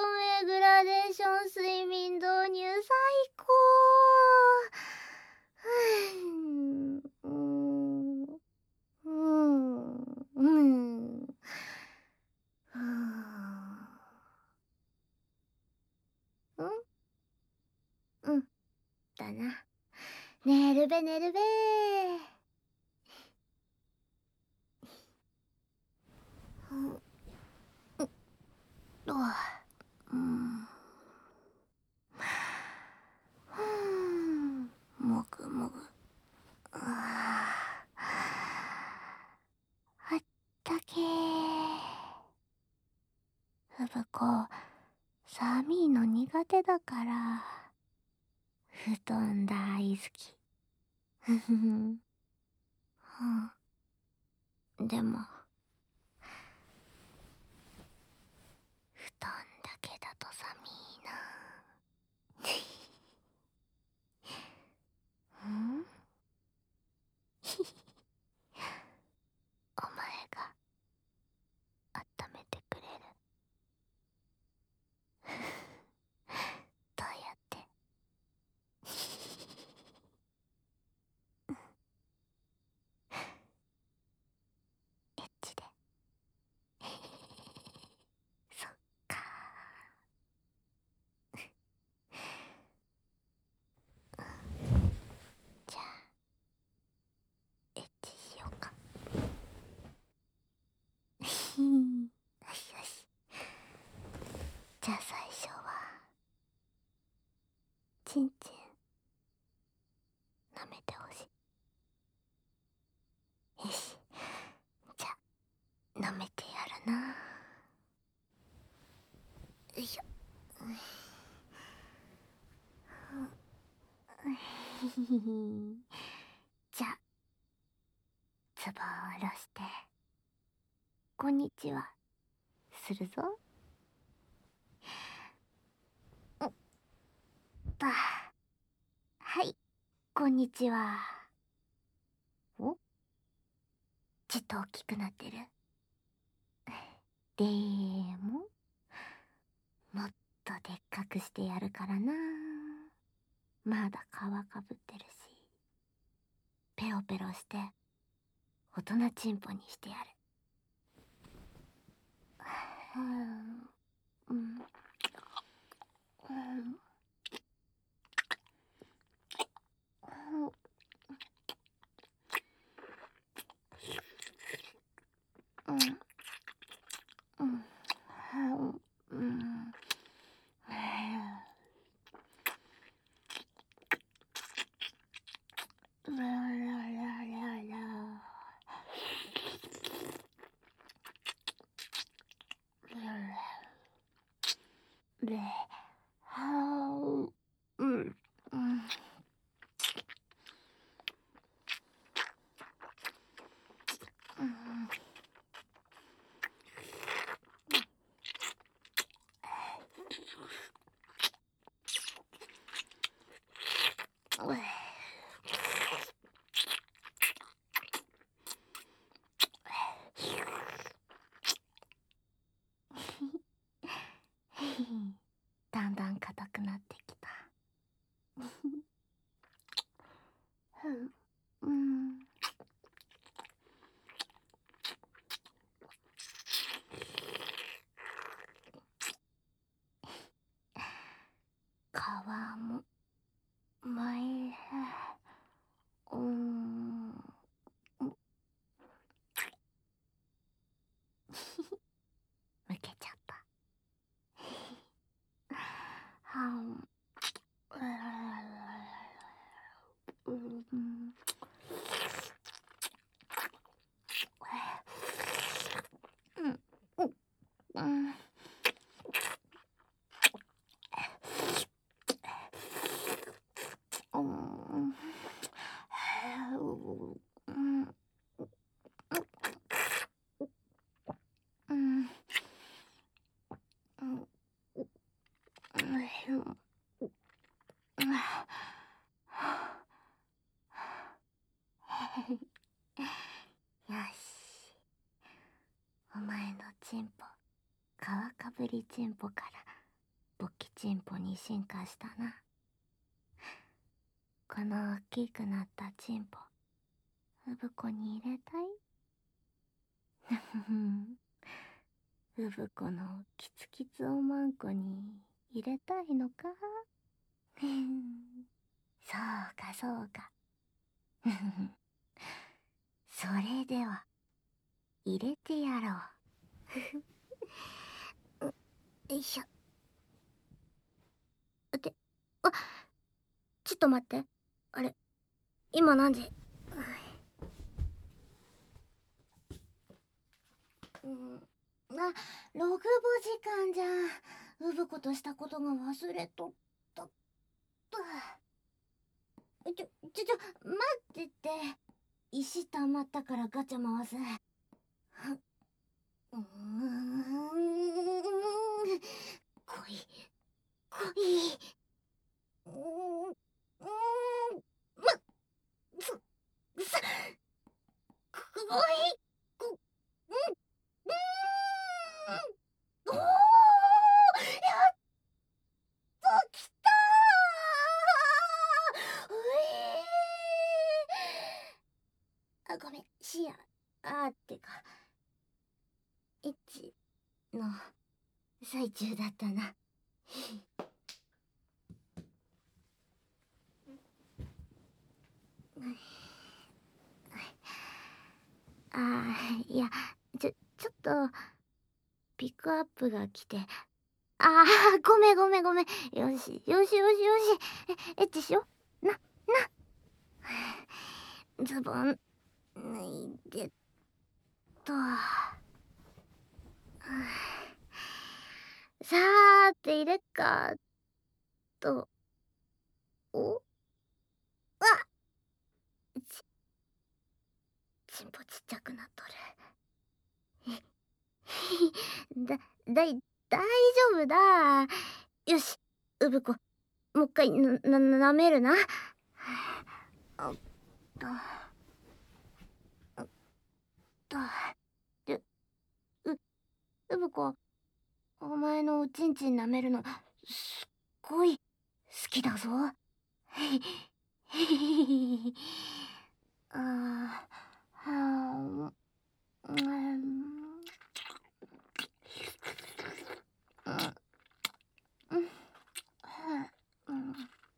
目グラデーション睡眠導入最高。ふーん。うーん。うーん。ふーん。うん。だな。寝るべ寝るべ。うん。と。うん。ふん。もぐもぐ。あったけー。ふぶこ、寒いの苦手だから、布団大好き。ふふふん。でも、布団だけだと寒いな。んお前が温めてくれる。どうやって？エッチで。そっかじゃあエッチしようか。よしよし。じゃあ最初はチンチン舐めてほしい。よし、じゃあ舐めてやるな。よいしょ。じゃあツボを下ろしてこんにちはするぞ。はい、こんにちは。お、ちょっと大きくなってる。でももっとでっかくしてやるからな。まだ皮かぶってるし、ペロペロして大人チンポにしてやる。うん。だんだん硬くなってきた。うん。皮も前へ。むけちゃった。うん。うん。うん。うん。よし、お前のチンポ、皮かぶりチンポからぽきちんぽに進化したな。この大きくなったちんぽ、うぶこに入れたい。ふふん。うぶこのキツキツおまんこに入れたいのか。ふん。そうかそうか。ふふん。それでは入れてやろう。よいしょ。ってあ、ちょっと待って。あれ、今何時？あ、6時間じゃん。うぶことしたことが忘れとった。待ってって。石溜まったからガチャ回す。うーん。来い。来い。うーん。うーん。す、さ、来い。うん。うーん。おー、やっと来たー。あ、ごめん、ってか、エッチの最中だったな。いや、ちょっと、ピックアップが来て。ごめんごめんごめん。よし、よしよしよし。エッチしよ。ズボン、脱いでと。さーて入れっかと。わちんぽちっちゃくなっとる。だ、だい、大丈夫だ。よし、うぶこ、もう一回舐めるな。あっと、あっと、う、うぶこ、お前のおちんちん舐めるの、すっごい好きだぞ。あー、はー、うん、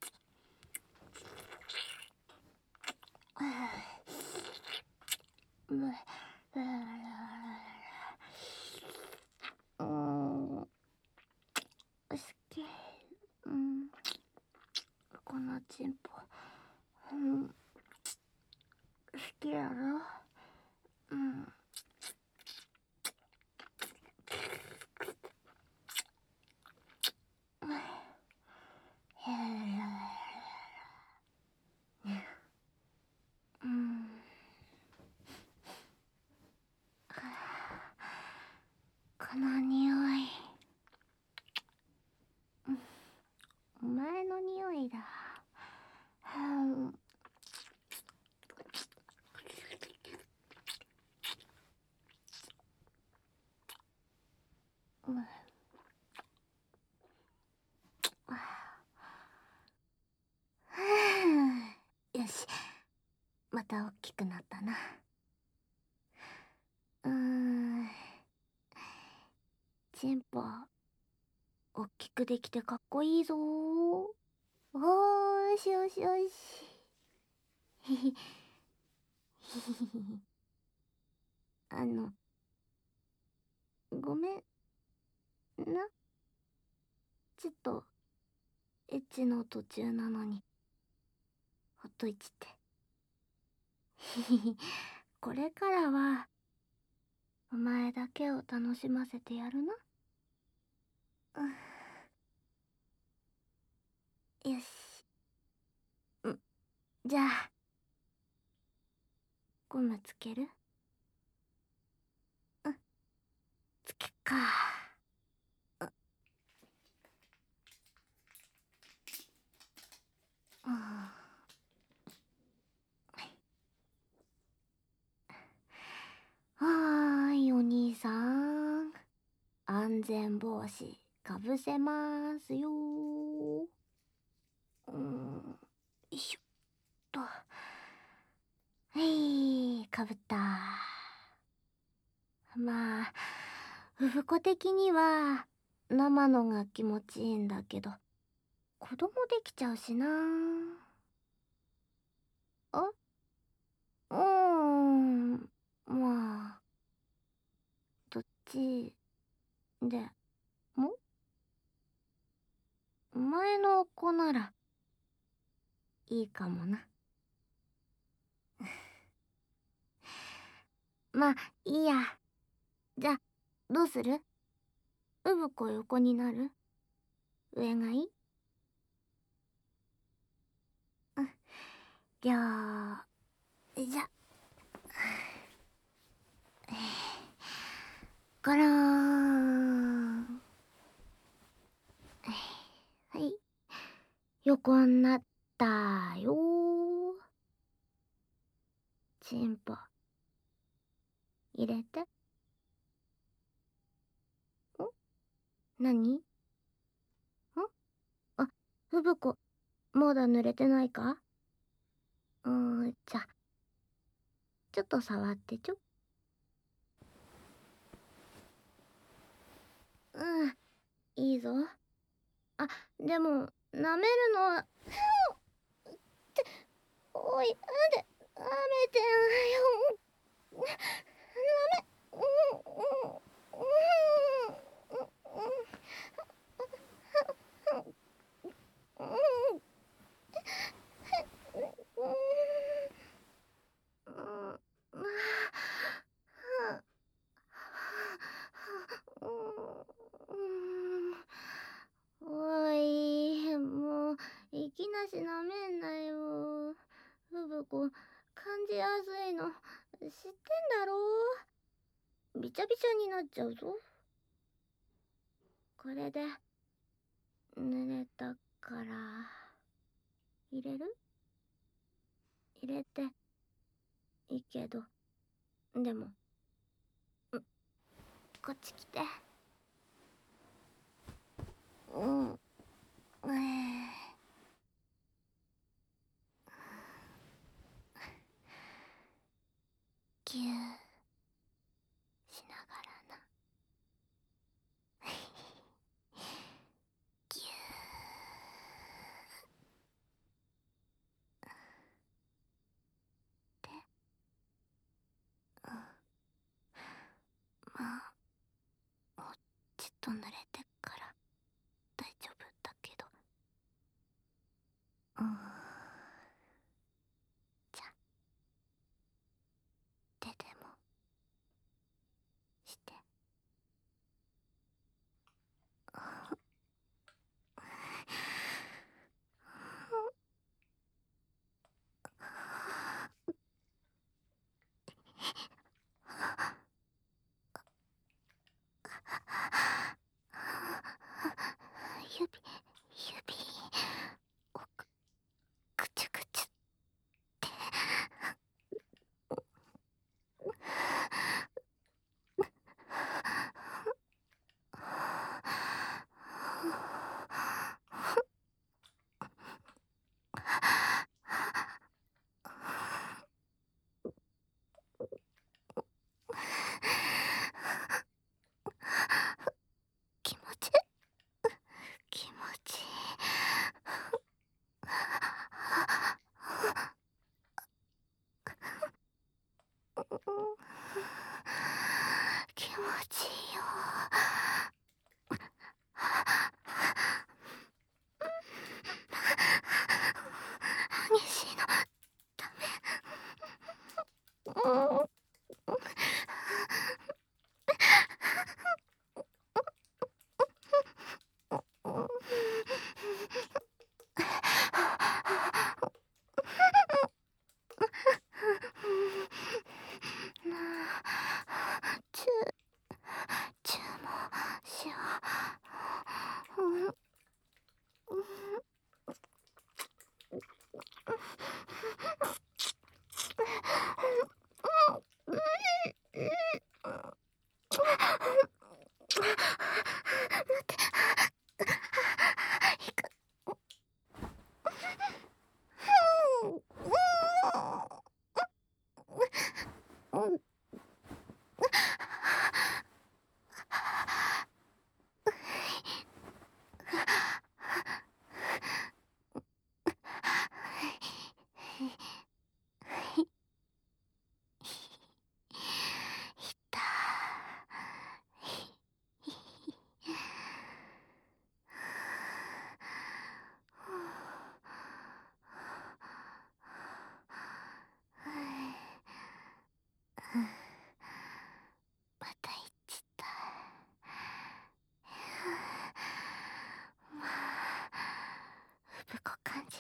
好き。うん、このチンポ、うん、好きやろ。うん。うん。この匂い、お前の匂いだ。よし、また大きくなったな。チンポ、大きくできてかっこいいぞー。おーしよしよし。ひひ、ひひひひ。あの、ごめんな。ちょっと、エッチの途中なのに、ほっといちって。ひひひ。これからは、お前だけを楽しませてやるな。よし。じゃあ、ゴムつける？つけっか。うん。はーい、お兄さん。安全帽子かぶせますよ。よいしょっと。はい、かぶった。まあ、フフコ的には生のが気持ちいいんだけど、子供できちゃうしな。あ、まあ、どっちでも前の子ならいいかもな。まあ、いいや。じゃあ、どうする？うぶこ横になる？上がいい？うん。りょう、じゃ。ゴローン。はい。横になったよー。チンポ。入れて。ん？何？あ、ふぶこ、まだ濡れてないか？じゃ、ちょっと触ってちょ。うん、いいぞ。あ、でも、舐めるのは、おい、なんで、舐めてんよ。おい、もう、いきなし舐めんなよ。ふぶこ、感じやすいの、知ってんだろ？びちゃびちゃになっちゃうぞ。これで、濡れたから、入れる？入れて、いいけど、でも、こっち来て。うん。ぎゅーしながらな。ぎゅーって。まあ、ほ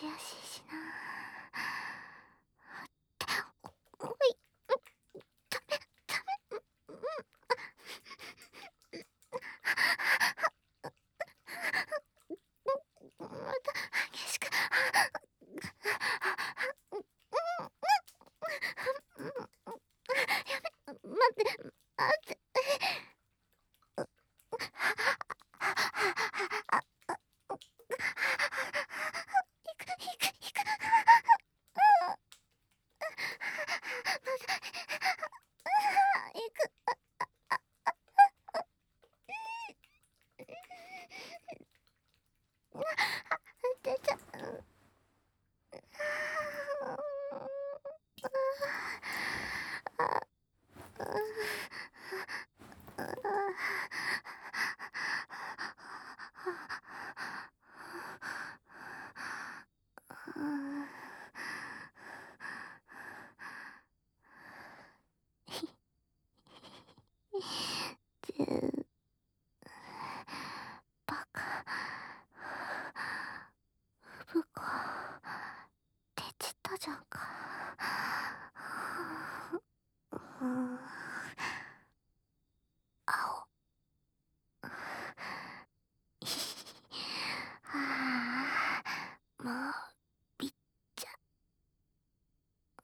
しやしいしな。おい、ダメ、ダメ、また激しく。やめ、待って、待って。引く。行く。出ちゃう。バカ。ぶこ。出ちったじゃんか。青。もうびっちゃ。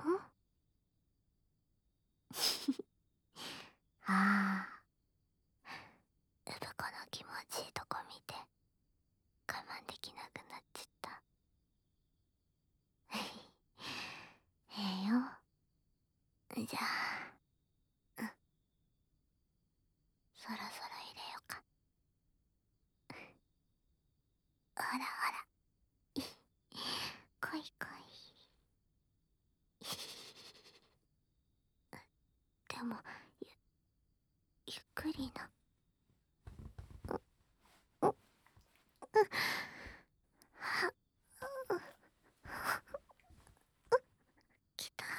ああ、うぶこの気持ちいいとこ見て我慢できなくなっちった。ええよ。じゃあ、そろそろ入れよか。ほらほら、来い来い。でもゆっくりな。きた。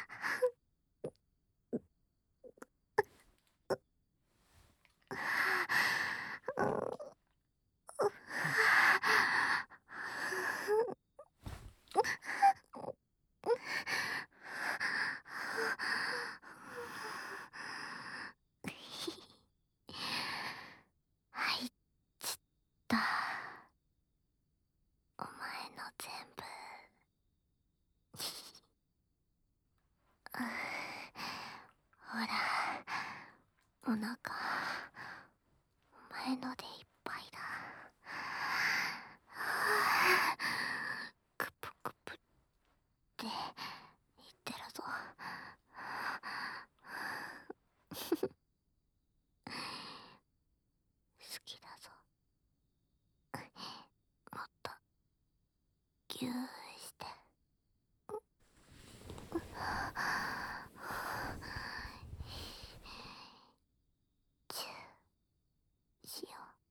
はいっちった。お前の全部。ほら、お腹お前のでいっぱいだ。クプクプって言ってるぞ。好きだぞ。もっとギューして。チューしよ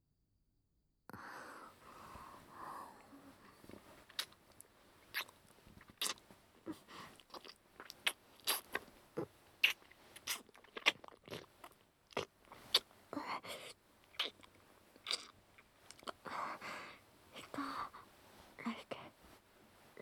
う。人出して。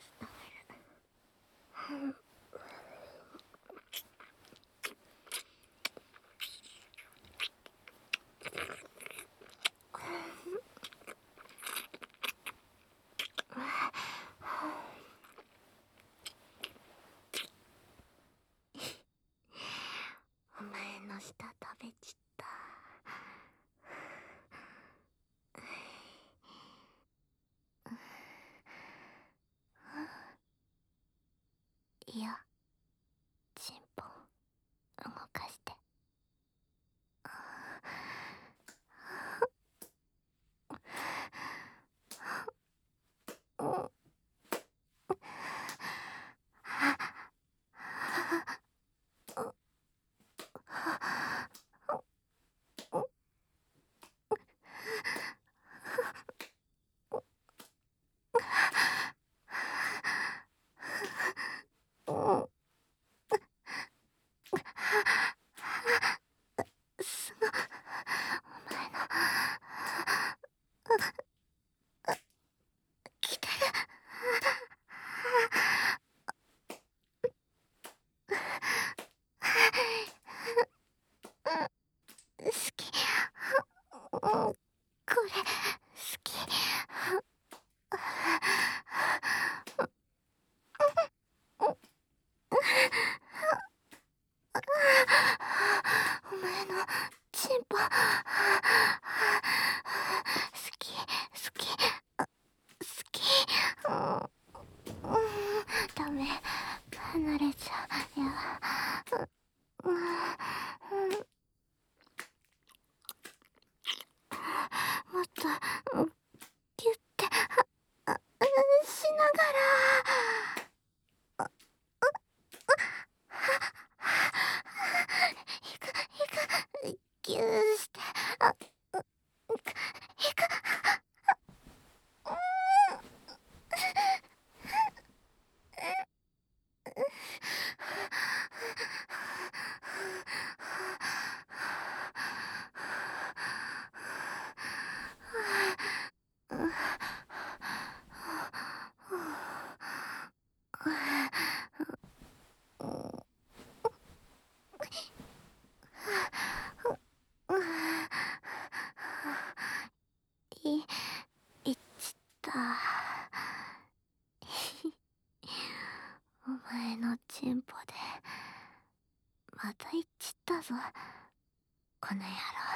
お前のチンポでまた一致ったぞ、この野郎。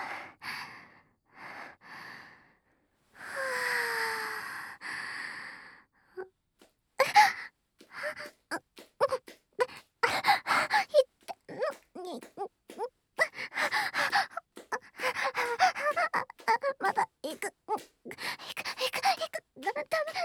まだ行く。ダメ。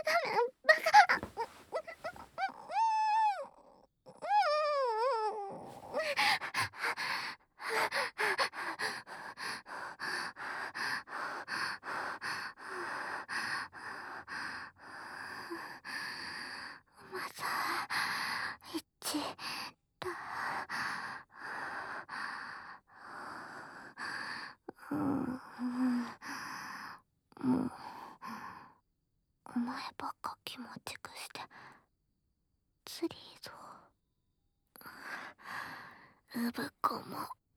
まだ一だ。もうお前ばっか気持ちくしてつりーぞ。うぶこも。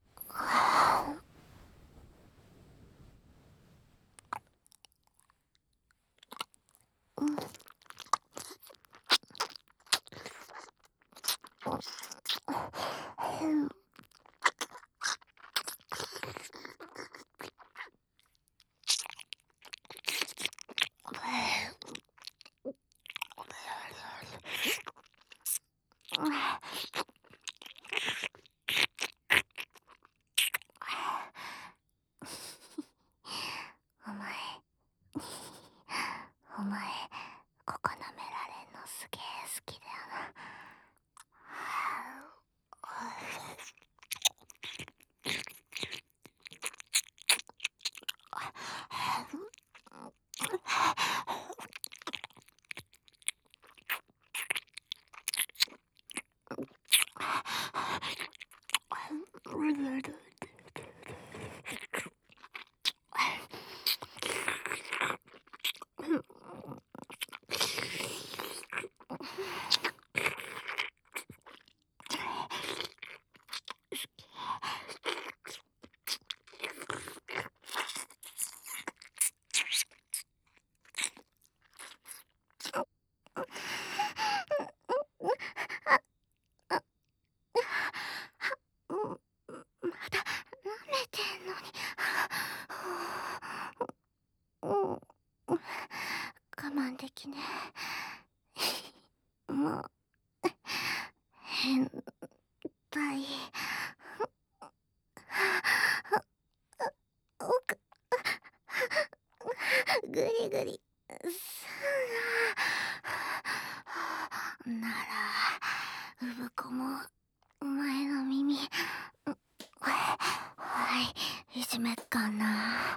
お前ここ舐められんのすげえ好きだよな。まだ舐めてんのに。我慢できねえ。もう変態。奥ぐりぐりすならうぶこもお前の耳はいいじめっかな。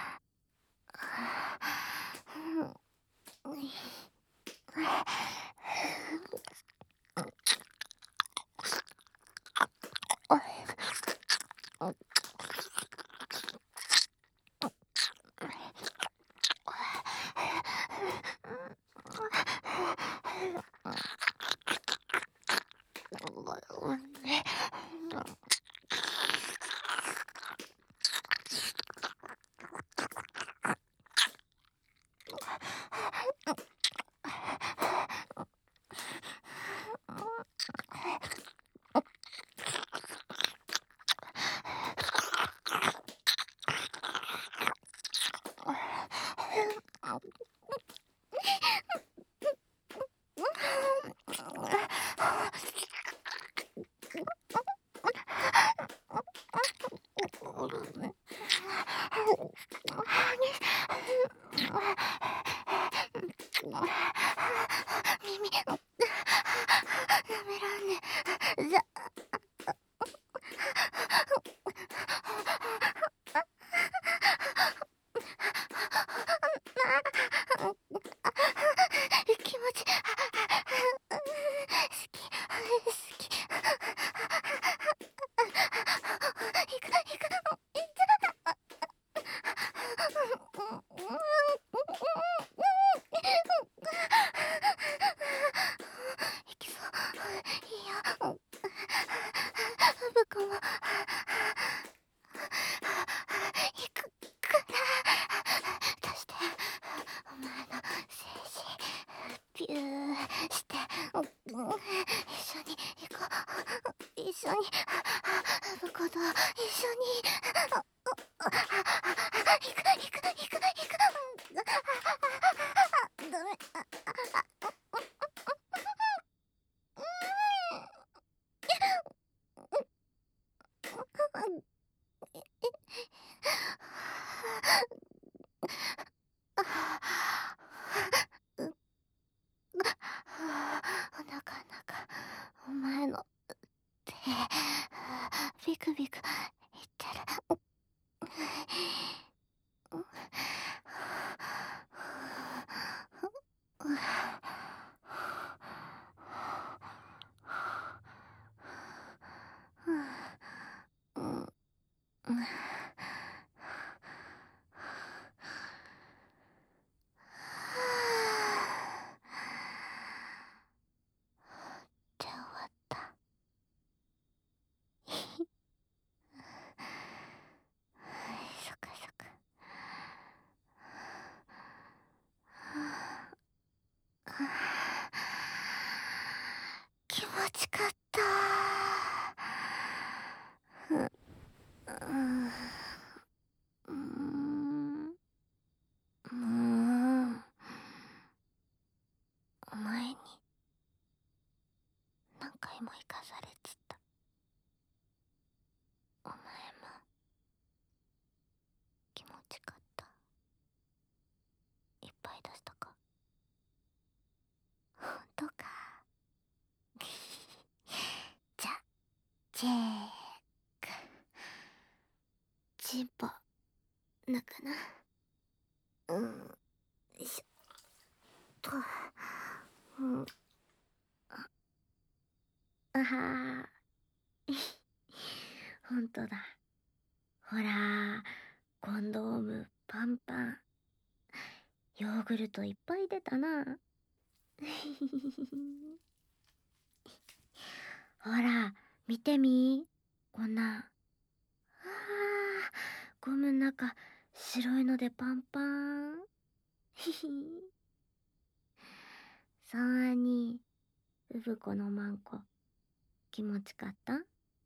耳舐めらんねじゃ気持ち好き行くピューして、一緒に行こう。一緒に、ぶこと、一緒に、行く。ダメ。なかなかお前の手ビクビクいってる。終わった。そっか。気持ちかった。うーん。お前に何回も生かされちった。お前も気持ちかった。いっぱい出したか。ほんとか。じゃ、チェック。チンポ、なかな。よいしょ。と。あはー。ほんとだ。ほら、コンドームパンパン。ヨーグルトいっぱい出たな。ほら、見てみ。こんな。ゴムの中、白いのでパンパン。さあに、うぶこのマンコ、気持ちかった？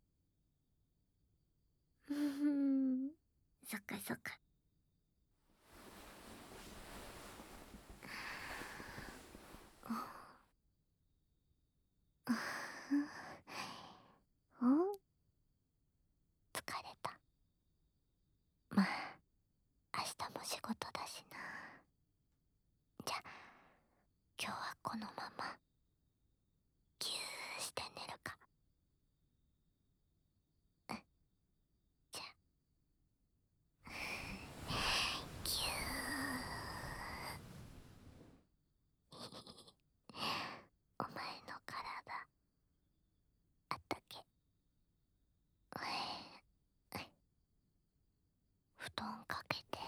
そっか。お、疲れた。まあ、明日も仕事だしな。じゃあ、今日はこのまま、ぎゅーして寝るか。じゃあ、ぎゅー。お前の体、あったけ。布団かけて。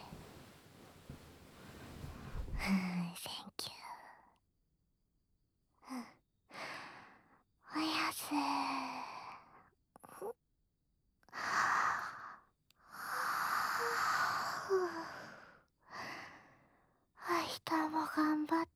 センキュー。おやす。明日も頑張っ